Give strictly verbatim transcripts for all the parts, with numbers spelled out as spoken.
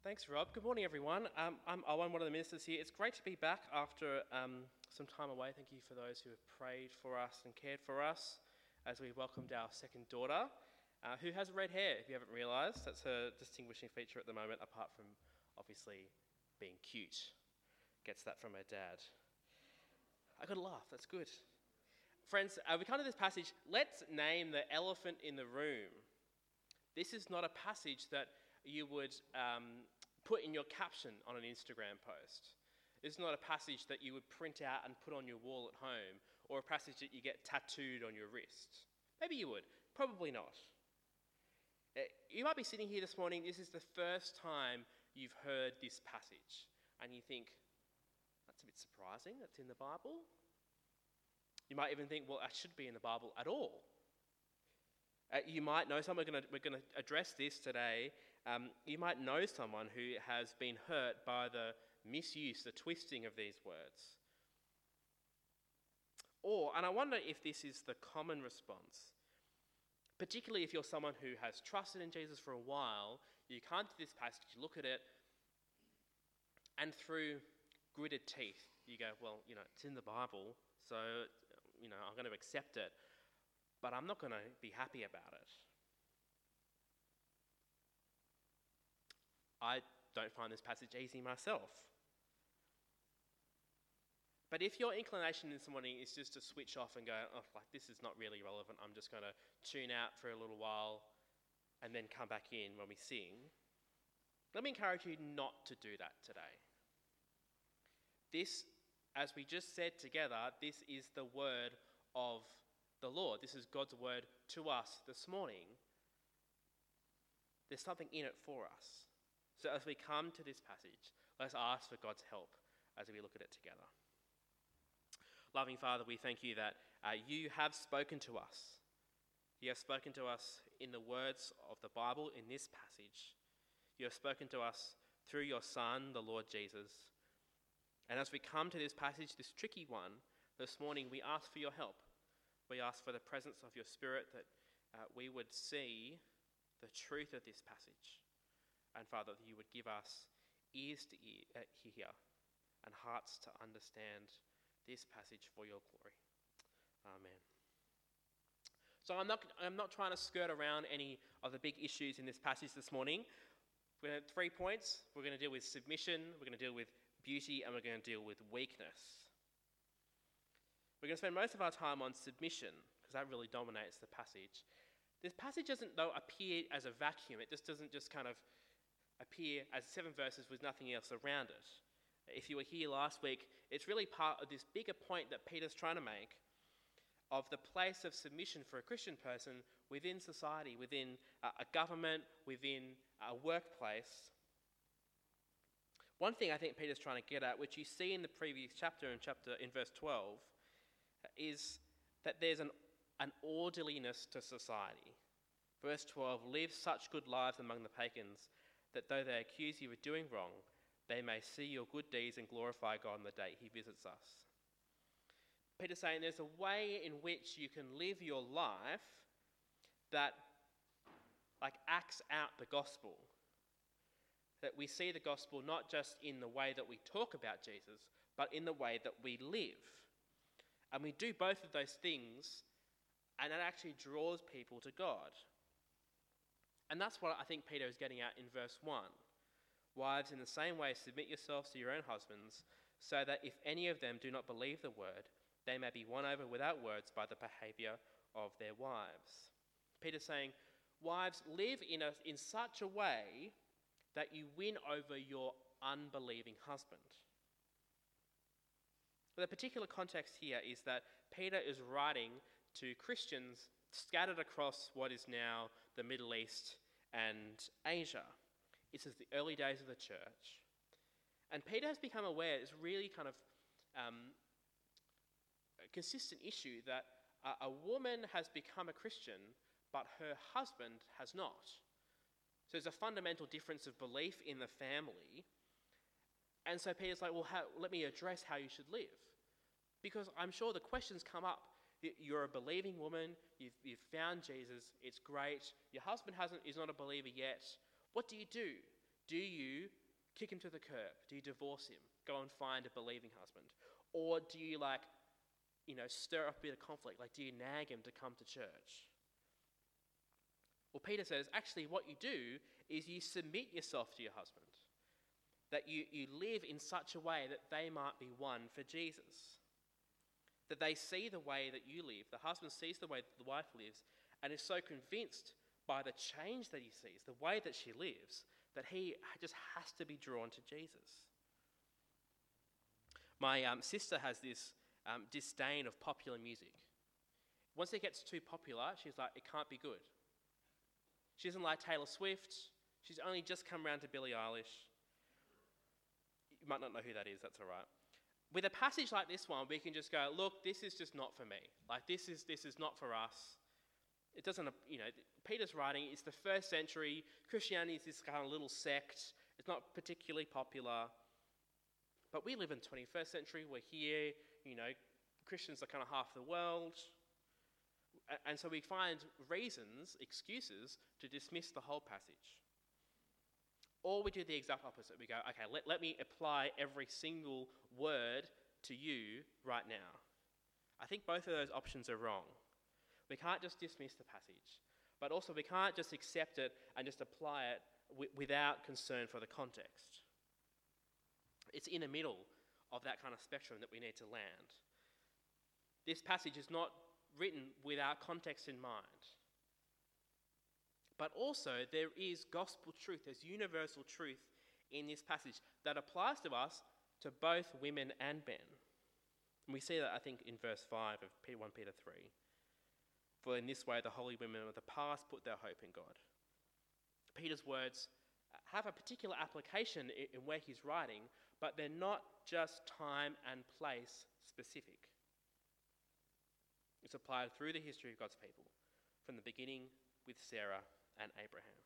Thanks, Rob. Good morning, everyone. Um, I'm Owen, one of the ministers here. It's great to be back after um, some time away. Thank you for those who have prayed for us and cared for us as we welcomed our second daughter, uh, who has red hair, if you haven't realised. That's her distinguishing feature at the moment, apart from obviously being cute. Gets that from her dad. I got to laugh, that's good. Friends, uh, we come to this passage. Let's name the elephant in the room. This is not a passage that you would um, put in your caption on an Instagram post. This is not a passage that you would print out and put on your wall at home, or a passage that you get tattooed on your wrist. Maybe you would, probably not. Uh, You might be sitting here this morning, this is the first time you've heard this passage, and you think, that's a bit surprising, that's in the Bible. You might even think, well, that should be in the Bible at all. Uh, you might know someone, we're going to we're going to address this today. Um, you might know someone who has been hurt by the misuse, the twisting of these words. Or, and I wonder if this is the common response, particularly if you're someone who has trusted in Jesus for a while, you come to this passage, you look at it, and through gritted teeth, you go, well, you know, it's in the Bible, so, you know, I'm going to accept it. But I'm not going to be happy about it. I don't find this passage easy myself. But if your inclination this morning is just to switch off and go, oh, like this is not really relevant, I'm just going to tune out for a little while and then come back in when we sing, let me encourage you not to do that today. This, as we just said together, this is the word of the Lord. This is God's word to us this morning. There's something in it for us. So as we come to this passage, let's ask for God's help as we look at it together. Loving Father, we thank you that uh, you have spoken to us. You have spoken to us in the words of the Bible in this passage. You have spoken to us through your Son, the Lord Jesus. And as we come to this passage, this tricky one, this morning, we ask for your help. We ask for the presence of your Spirit, that uh, we would see the truth of this passage. And Father, that you would give us ears to ear, uh, hear and hearts to understand this passage for your glory. Amen. So I'm not, I'm not trying to skirt around any of the big issues in this passage this morning. We're going to have three points. We're going to deal with submission, we're going to deal with beauty, and we're going to deal with weakness. We're going to spend most of our time on submission, because that really dominates the passage. This passage doesn't, though, appear as a vacuum. It just doesn't just kind of appear as seven verses with nothing else around it. If you were here last week, it's really part of this bigger point that Peter's trying to make of the place of submission for a Christian person within society, within a government, within a workplace. One thing I think Peter's trying to get at, which you see in the previous chapter, in chapter in verse twelve, is that there's an, an orderliness to society. Verse twelve, live such good lives among the pagans that though they accuse you of doing wrong, they may see your good deeds and glorify God on the day he visits us. Peter's saying there's a way in which you can live your life that like acts out the gospel. That we see the gospel not just in the way that we talk about Jesus, but in the way that we live. And we do both of those things, and that actually draws people to God. And that's what I think Peter is getting at in verse one. Wives, in the same way, submit yourselves to your own husbands, so that if any of them do not believe the word, they may be won over without words by the behaviour of their wives. Peter's saying, wives, live in, a, in such a way that you win over your unbelieving husband. The particular context here is that Peter is writing to Christians scattered across what is now the Middle East and Asia. This is the early days of the church. And Peter has become aware, it's really kind of um, a consistent issue that a, a woman has become a Christian, but her husband has not. So there's a fundamental difference of belief in the family. And so Peter's like, well, how, let me address how you should live. Because I'm sure the questions come up. You're a believing woman, you've, you've found Jesus, it's great. Your husband hasn't, is not a believer yet. What do you do? Do you kick him to the curb? Do you divorce him? Go and find a believing husband? Or do you like, you know, stir up a bit of conflict? Like, do you nag him to come to church? Well, Peter says, actually what you do is you submit yourself to your husband. That you, you live in such a way that they might be won for Jesus. That they see the way that you live. The husband sees the way that the wife lives and is so convinced by the change that he sees, the way that she lives, that he just has to be drawn to Jesus. My um, sister has this um, disdain of popular music. Once it gets too popular, she's like, it can't be good. She doesn't like Taylor Swift. She's only just come around to Billie Eilish. You might not know who that is, that's all right. With a passage like this one, we can just go, look, this is just not for me. Like, this is this is not for us. It doesn't, you know, Peter's writing, it's the first century. Christianity is this kind of little sect. It's not particularly popular. But we live in the twenty-first century. We're here, you know, Christians are kind of half the world. And so we find reasons, excuses, to dismiss the whole passage. Or we do the exact opposite. We go, okay, let, let me apply every single word to you right now. I think both of those options are wrong. We can't just dismiss the passage, but also we can't just accept it and just apply it w- without concern for the context. It's in the middle of that kind of spectrum that we need to land. This passage is not written without context in mind. But also there is gospel truth, there's universal truth in this passage that applies to us, to both women and men. And we see that, I think, in verse five of First Peter three. For in this way the holy women of the past put their hope in God. Peter's words have a particular application in where he's writing, but they're not just time and place specific. It's applied through the history of God's people, from the beginning with Sarah and Abraham.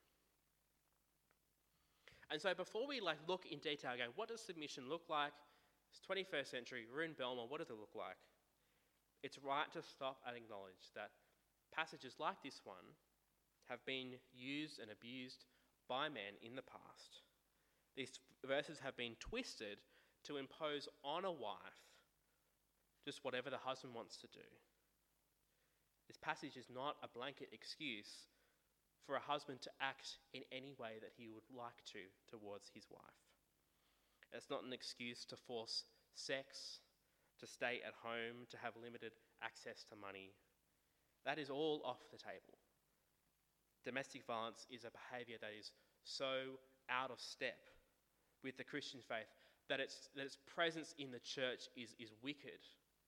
And so before we like look in detail, go, what does submission look like? It's twenty-first century, we're in Belmont, what does it look like? It's right to stop and acknowledge that passages like this one have been used and abused by men in the past. These verses have been twisted to impose on a wife just whatever the husband wants to do. This passage is not a blanket excuse for a husband to act in any way that he would like to towards his wife. It's not an excuse to force sex, to stay at home, to have limited access to money. That is all off the table. Domestic violence is a behaviour that is so out of step with the Christian faith that its, that its presence in the church is, is wicked.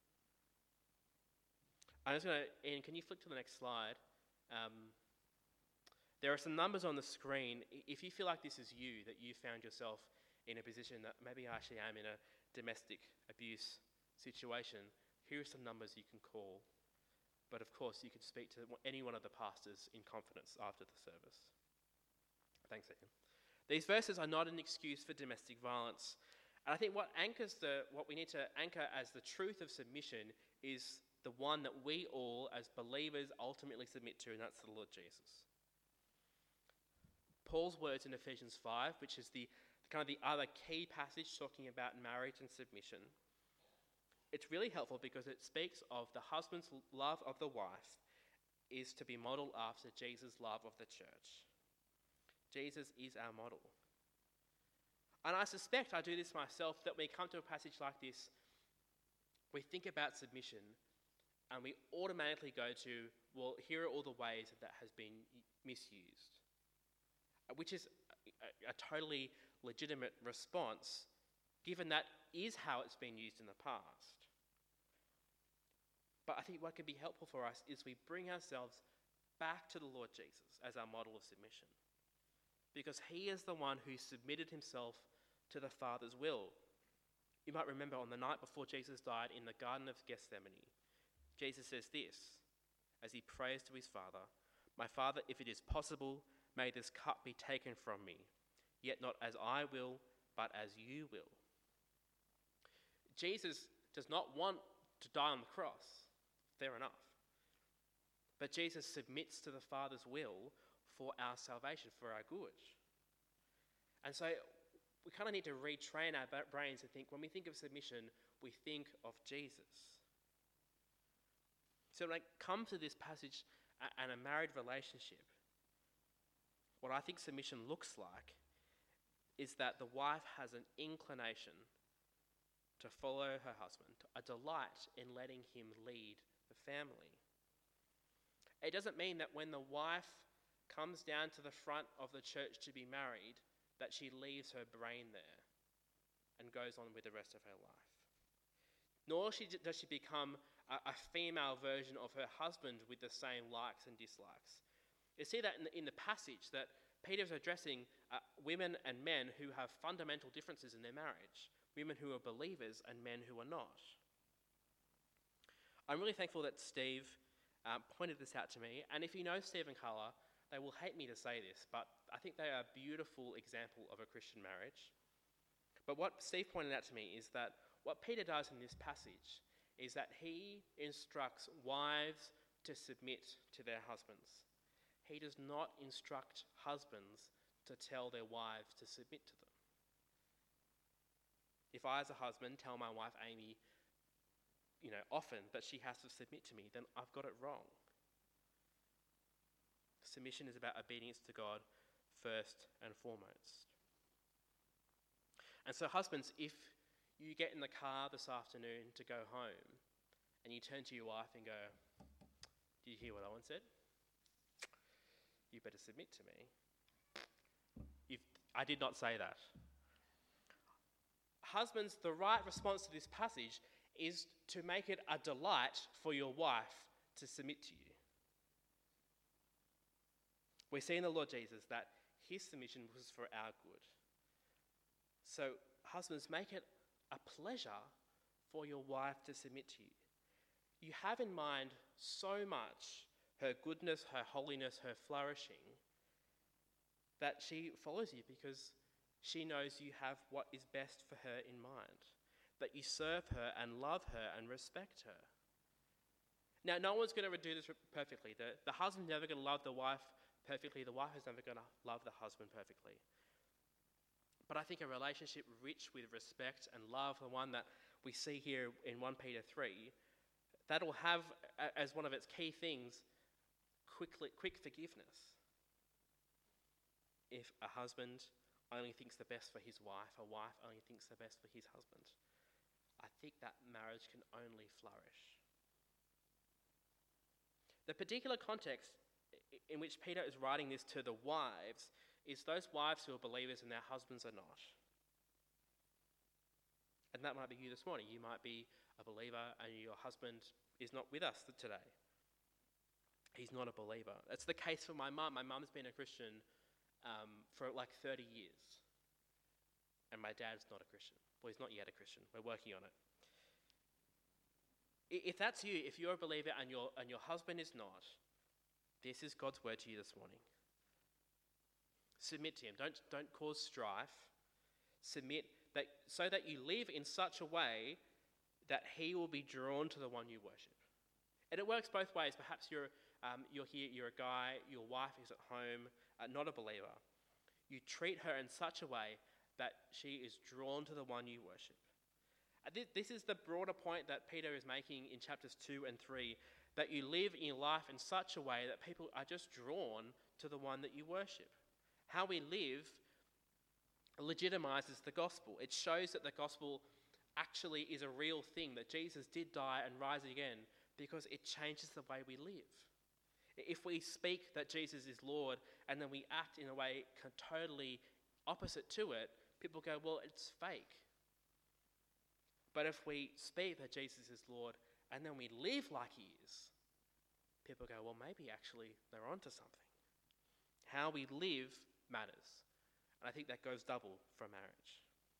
I'm just going to, Ian, can you flick to the next slide? Um, there are some numbers on the screen. If you feel like this is you, that you found yourself in a position that maybe I actually am in a domestic abuse situation, here are some numbers you can call. But of course, you can speak to any one of the pastors in confidence after the service. Thanks, Ian. These verses are not an excuse for domestic violence. And I think what anchors the, what we need to anchor as the truth of submission is the one that we all, as believers, ultimately submit to, and that's the Lord Jesus. Paul's words in Ephesians five, which is the kind of the other key passage talking about marriage and submission, it's really helpful because it speaks of the husband's love of the wife is to be modelled after Jesus' love of the church. Jesus is our model. And I suspect, I do this myself, that when we come to a passage like this, we think about submission and we automatically go to, well, here are all the ways that that has been misused, which is a, a totally legitimate response, given that is how it's been used in the past. But I think what can be helpful for us is we bring ourselves back to the Lord Jesus as our model of submission, because he is the one who submitted himself to the Father's will. You might remember on the night before Jesus died in the Garden of Gethsemane, Jesus says this as he prays to his Father, "My Father, if it is possible, may this cup be taken from me, yet not as I will, but as you will." Jesus does not want to die on the cross. Fair enough. But Jesus submits to the Father's will for our salvation, for our good. And so we kind of need to retrain our brains to think, when we think of submission, we think of Jesus. So when I come to this passage and a married relationship, what I think submission looks like is that the wife has an inclination to follow her husband, a delight in letting him lead the family. It doesn't mean that when the wife comes down to the front of the church to be married, that she leaves her brain there and goes on with the rest of her life. Nor does she become a, a female version of her husband with the same likes and dislikes. You see that in the, in the passage that Peter's addressing uh, women and men who have fundamental differences in their marriage, women who are believers and men who are not. I'm really thankful that Steve um, pointed this out to me, and if you know Steve and Carla, they will hate me to say this, but I think they are a beautiful example of a Christian marriage. But what Steve pointed out to me is that what Peter does in this passage is that he instructs wives to submit to their husbands. He does not instruct husbands to tell their wives to submit to them. If I, as a husband, tell my wife, Amy, you know, often that she has to submit to me, then I've got it wrong. Submission is about obedience to God first and foremost. And so, husbands, if you get in the car this afternoon to go home and you turn to your wife and go, "Did you hear what Owen said? You better submit to me." If I did not say that. Husbands, the right response to this passage is to make it a delight for your wife to submit to you. We see in the Lord Jesus that his submission was for our good. So, husbands, make it a pleasure for your wife to submit to you. You have in mind so much her goodness, her holiness, her flourishing, that she follows you because she knows you have what is best for her in mind, that you serve her and love her and respect her. Now, no one's going to do this perfectly. The, the husband's never going to love the wife perfectly. The wife is never going to love the husband perfectly. But I think a relationship rich with respect and love, the one that we see here in First Peter three, that'll have as one of its key things quickly, quick forgiveness. If a husband only thinks the best for his wife, a wife only thinks the best for his husband, I think that marriage can only flourish. The particular context in which Peter is writing this to the wives is those wives who are believers and their husbands are not. And that might be you this morning. You might be a believer and your husband is not with us today. He's not a believer. That's the case for my mum. My mum's been a Christian um, for like thirty years. And my dad's not a Christian. Well, he's not yet a Christian. We're working on it. If that's you, if you're a believer and your and your husband is not, this is God's word to you this morning. Submit to him. Don't, don't cause strife. Submit that, so that you live in such a way that he will be drawn to the one you worship. And it works both ways. Perhaps you're, um, you're here, you're a guy, your wife is at home, uh, not a believer. You treat her in such a way that she is drawn to the one you worship. Uh, this, this is the broader point that Peter is making in chapters two and three, that you live in your life in such a way that people are just drawn to the one that you worship. How we live legitimizes the gospel. It shows that the gospel actually is a real thing, that Jesus did die and rise again, because it changes the way we live. If we speak that Jesus is Lord and then we act in a way totally opposite to it, people go, well, it's fake. But if we speak that Jesus is Lord and then we live like he is, people go, well, maybe actually they're onto something. How we live matters. And I think that goes double for marriage.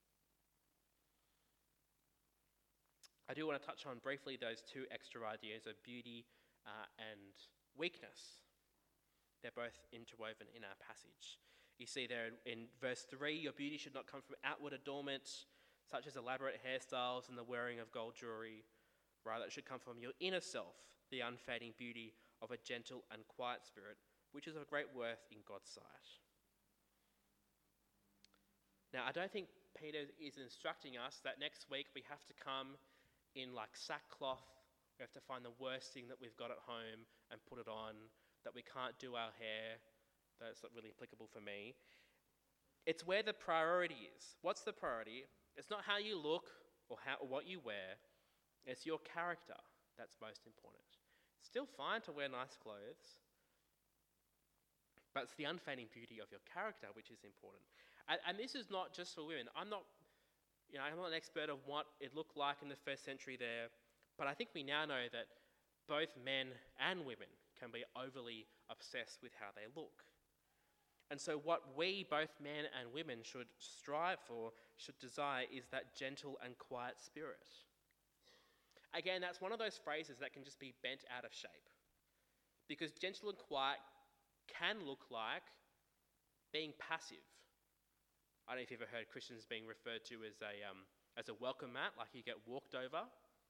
I do want to touch on briefly those two extra ideas of beauty uh, and weakness. They're both interwoven in our passage. You see there in verse three, your beauty should not come from outward adornment, such as elaborate hairstyles and the wearing of gold jewelry. Rather, it should come from your inner self, the unfading beauty of a gentle and quiet spirit, which is of great worth in God's sight. Now, I don't think Peter is instructing us that next week we have to come in like sackcloth, we have to find the worst thing that we've got at home and put it on, that we can't do our hair. That's not really applicable for me. It's where the priority is. What's the priority? It's not how you look or, how, or what you wear. It's your character that's most important. It's still fine to wear nice clothes, but it's the unfading beauty of your character which is important. And, and this is not just for women. I'm not, you know, I'm not an expert of what it looked like in the first century there, but I think we now know that both men and women can be overly obsessed with how they look. And so what we, both men and women, should strive for, should desire, is that gentle and quiet spirit. Again, that's one of those phrases that can just be bent out of shape. Because gentle and quiet can look like being passive. I don't know if you've ever heard Christians being referred to as a, um, as a welcome mat, like you get walked over.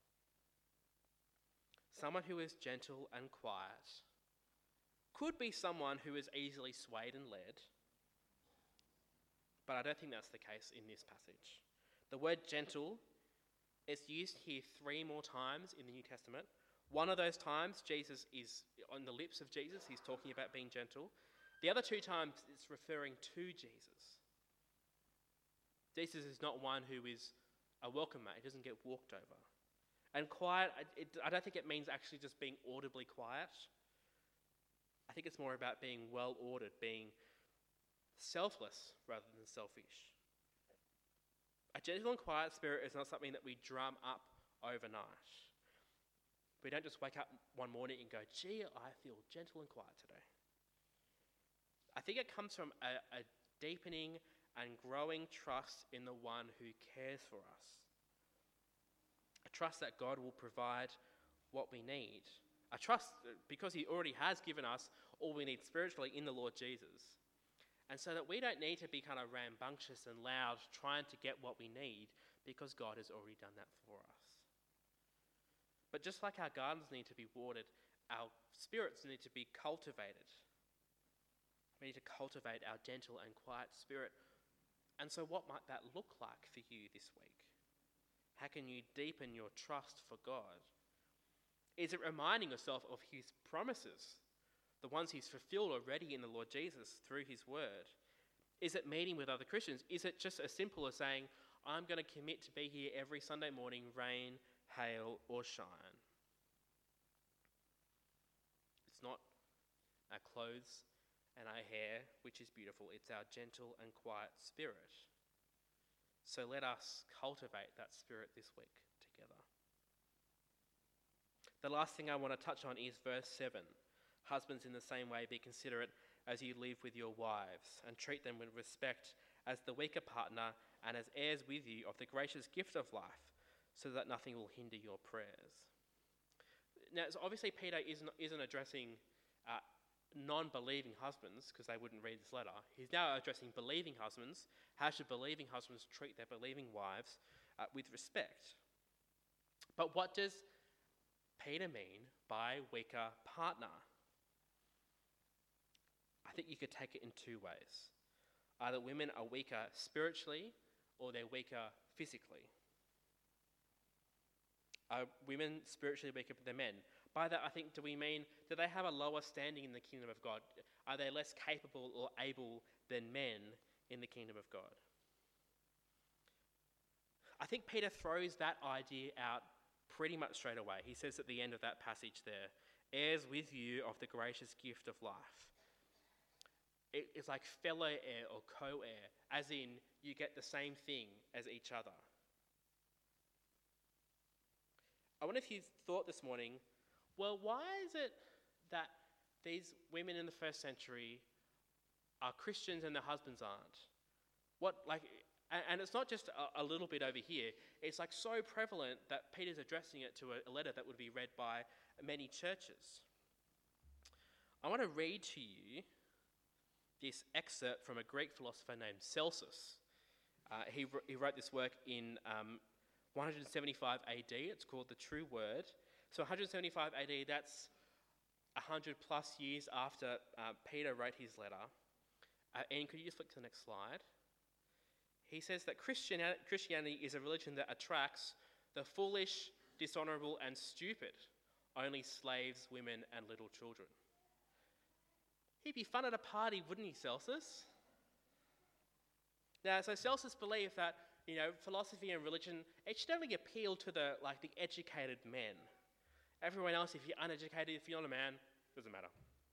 Someone who is gentle and quiet could be someone who is easily swayed and led, but I don't think that's the case in this passage. The word gentle is used here three more times in the New Testament. One of those times, Jesus is on the lips of Jesus, he's talking about being gentle. The other two times, it's referring to Jesus. Jesus is not one who is a welcome mat. He doesn't get walked over. And quiet, it, I don't think it means actually just being audibly quiet. I think it's more about being well-ordered, being selfless rather than selfish. A gentle and quiet spirit is not something that we drum up overnight. We don't just wake up one morning and go, gee, I feel gentle and quiet today. I think it comes from a, a deepening and growing trust in the one who cares for us. A trust that God will provide what we need. A trust because he already has given us all we need spiritually in the Lord Jesus. And so that we don't need to be kind of rambunctious and loud trying to get what we need because God has already done that for us. But just like our gardens need to be watered, our spirits need to be cultivated. We need to cultivate our gentle and quiet spirit. And so what might that look like for you this week? How can you deepen your trust for God? Is it reminding yourself of his promises, the ones he's fulfilled already in the Lord Jesus through his word? Is it meeting with other Christians? Is it just as simple as saying, I'm going to commit to be here every Sunday morning, rain, hail, or shine? It's not our clothes and our hair, which is beautiful. It's our gentle and quiet spirit. So let us cultivate that spirit this week together. The last thing I want to touch on is verse seven. Husbands, in the same way, be considerate as you live with your wives, and treat them with respect as the weaker partner and as heirs with you of the gracious gift of life, so that nothing will hinder your prayers. Now, so obviously Peter isn't, isn't addressing uh, non-believing husbands, because they wouldn't read this letter. He's now addressing believing husbands. How should believing husbands treat their believing wives uh, with respect? But what does Peter mean by weaker partner? I think you could take it in two ways. Either women are weaker spiritually or they're weaker physically. Are women spiritually weaker than men? By that, I think, do we mean, do they have a lower standing in the kingdom of God? Are they less capable or able than men in the kingdom of God? I think Peter throws that idea out pretty much straight away. He says at the end of that passage there, heirs with you of the gracious gift of life. It, it's like fellow heir or co-heir, as in you get the same thing as each other. I wonder if you thought this morning, well, why is it that these women in the first century are Christians and their husbands aren't? What, like, and, and it's not just a, a little bit over here. It's like so prevalent that Peter's addressing it to a, a letter that would be read by many churches. I want to read to you this excerpt from a Greek philosopher named Celsus. Uh, he, he wrote this work in um, one seventy-five A D. It's called The True Word. So one seventy-five A D, that's one hundred plus years after uh, Peter wrote his letter. Uh, and could you just flick to the next slide? He says that Christianity, Christianity is a religion that attracts the foolish, dishonourable and stupid, only slaves, women and little children. He'd be fun at a party, wouldn't he, Celsus? Now, so Celsus believed that, you know, philosophy and religion, it should only appeal to the, like, the educated men. Everyone else, if you're uneducated, if you're not a man, doesn't matter.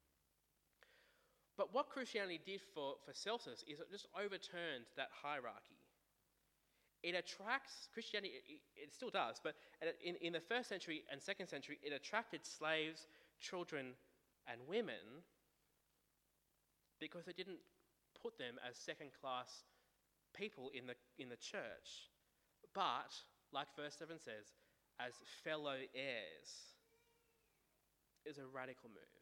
But what Christianity did for, for Celsus is it just overturned that hierarchy. It attracts, Christianity, it, it still does, but in, in the first century and second century, it attracted slaves, children, and women because it didn't put them as second-class people in the, in the church, but, like verse seven says, as fellow heirs. Is a radical move.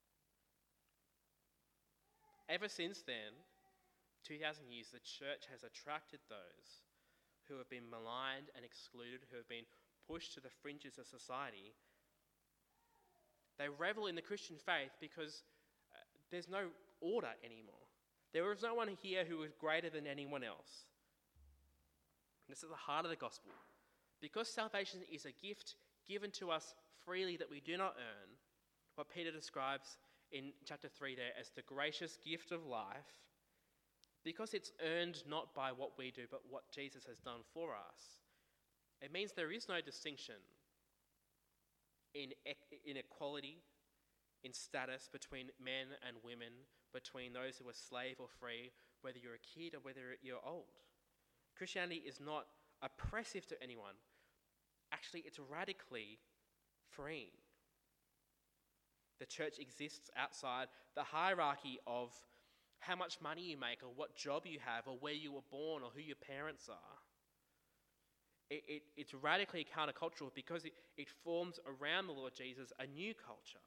Ever since then, two thousand years, the church has attracted those who have been maligned and excluded, who have been pushed to the fringes of society. They revel in the Christian faith because uh, there's no order anymore. There is no one here who is greater than anyone else. This is the heart of the gospel. Because salvation is a gift given to us freely that we do not earn, what Peter describes in chapter three there as the gracious gift of life, because it's earned not by what we do, but what Jesus has done for us, it means there is no distinction in inequality, in status between men and women, between those who are slave or free, whether you're a kid or whether you're old. Christianity is not oppressive to anyone. Actually, it's radically freeing. The church exists outside the hierarchy of how much money you make or what job you have or where you were born or who your parents are. It, it, it's radically countercultural because it, it forms around the Lord Jesus a new culture.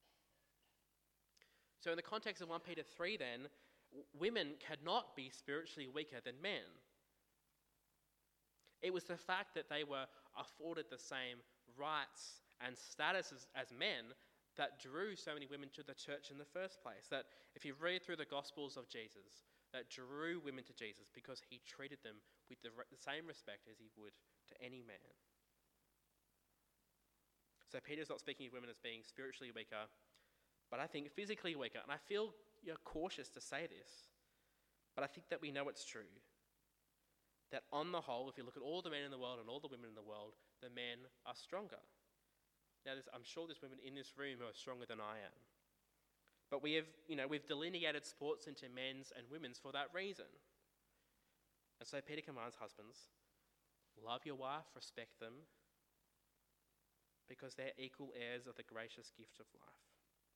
So in the context of First Peter three then, w- women cannot be spiritually weaker than men. It was the fact that they were afforded the same rights and status as, as men that drew so many women to the church in the first place. That if you read through the Gospels of Jesus, that drew women to Jesus because he treated them with the, re- the same respect as he would to any man. So Peter's not speaking of women as being spiritually weaker, but I think physically weaker. And I feel you're cautious to say this, but I think that we know it's true. That on the whole, if you look at all the men in the world and all the women in the world, the men are stronger. Now, there's, I'm sure there's women in this room who are stronger than I am. But we have, you know, we've delineated sports into men's and women's for that reason. And so Peter commands husbands, love your wife, respect them, because they're equal heirs of the gracious gift of life.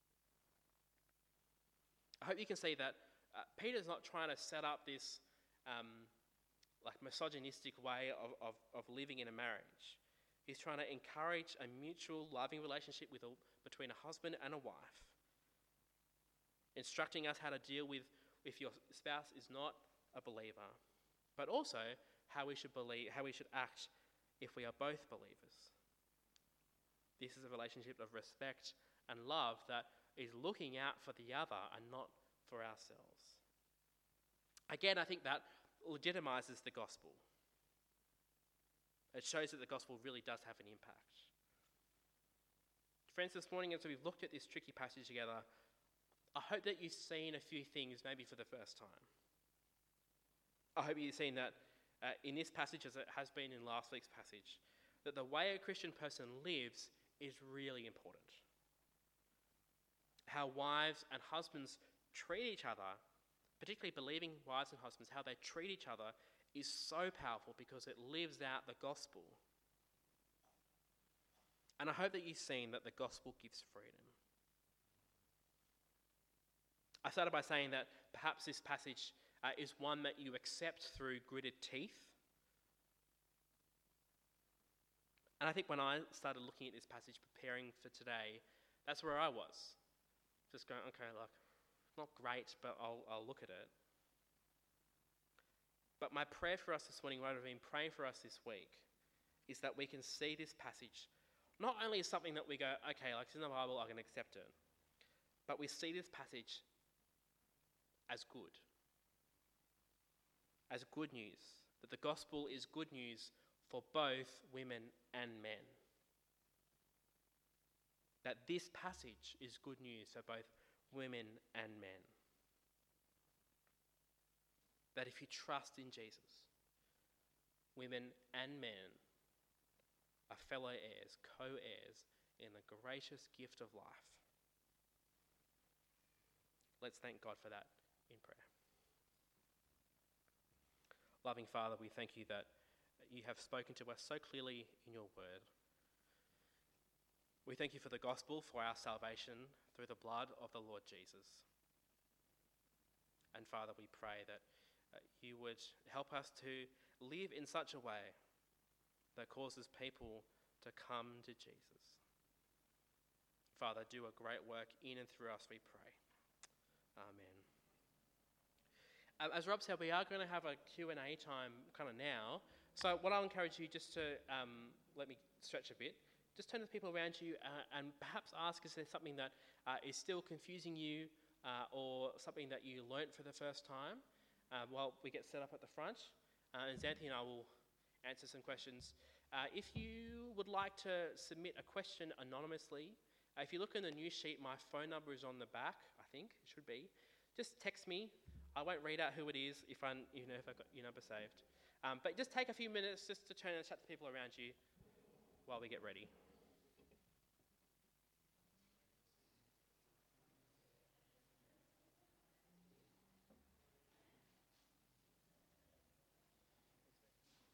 I hope you can see that uh, Peter's not trying to set up this um, like misogynistic way of, of, of living in a marriage. He's trying to encourage a mutual loving relationship with a, between a husband and a wife, instructing us how to deal with if your spouse is not a believer, but also how we should believe, how we should act if we are both believers. This is a relationship of respect and love that is looking out for the other and not for ourselves. Again, I think that legitimizes the gospel. It shows that the gospel really does have an impact. Friends, this morning as we've looked at this tricky passage together, I hope that you've seen a few things maybe for the first time. I hope you've seen that uh, in this passage, as it has been in last week's passage, that the way a Christian person lives is really important. How wives and husbands treat each other, particularly believing wives and husbands, how they treat each other is so powerful because it lives out the gospel. And I hope that you've seen that the gospel gives freedom. I started by saying that perhaps this passage uh, is one that you accept through gritted teeth. And I think when I started looking at this passage, preparing for today, that's where I was. Just going, okay, like, not great, but I'll, I'll look at it. But my prayer for us this morning, what I've been praying for us this week, is that we can see this passage not only as something that we go, okay, like it's in the Bible, I can accept it, but we see this passage as good, as good news, that the gospel is good news for both women and men. That this passage is good news for both women and men. That if you trust in Jesus, women and men are fellow heirs, co-heirs in the gracious gift of life. Let's thank God for that in prayer. Loving Father, we thank you that you have spoken to us so clearly in your word. We thank you for the gospel, for our salvation through the blood of the Lord Jesus. And Father, we pray that uh, you would help us to live in such a way that causes people to come to Jesus. Father, do a great work in and through us, we pray. Amen. Um, as Rob said, we are going to have a Q and A time kind of now. So what I'll encourage you just to, um, let me stretch a bit, just turn to the people around you uh, and perhaps ask, is there something that uh, is still confusing you uh, or something that you learnt for the first time uh, while we get set up at the front. Uh, and Xanthi and I will answer some questions. Uh, if you would like to submit a question anonymously, uh, if you look in the news sheet, my phone number is on the back, I think it should be. Just text me. I won't read out who it is if, I, you know, if I've got your number saved. Um, but just take a few minutes just to turn and chat to people around you while we get ready.